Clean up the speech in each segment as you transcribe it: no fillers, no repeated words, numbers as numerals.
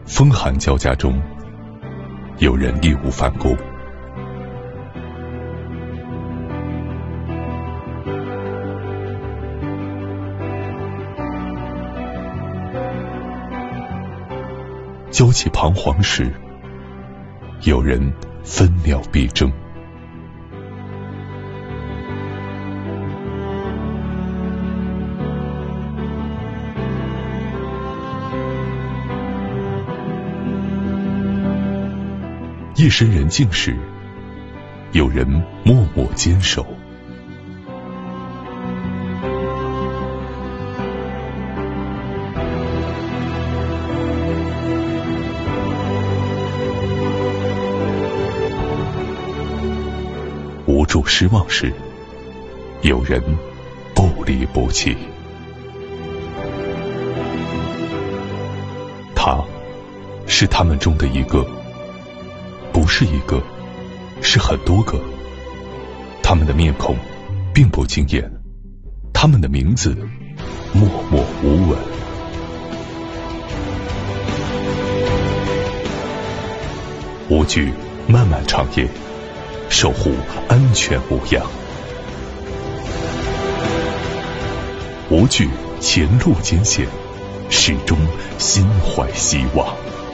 风寒交加中，有人义无反顾。揪起彷徨时，有人分秒必争。夜深人静时，有人默默坚守。无助失望时，有人不离不弃。他是他们中的一个，不是一个，是很多个。他们的面孔并不惊艳，他们的名字默默无闻。无惧漫漫长夜，守护安全无恙。无惧前路艰险，始终心怀希望。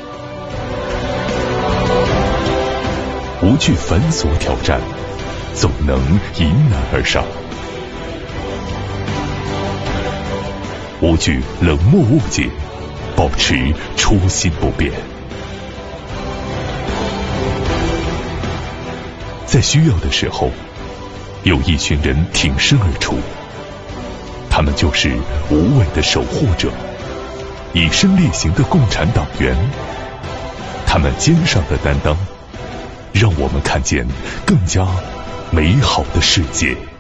无惧繁琐挑战，总能迎难而上。无惧冷漠误解，保持初心不变。在需要的时候，有一群人挺身而出，他们就是无畏的守护者，以身力行的共产党员。他们肩上的担当，让我们看见更加美好的世界。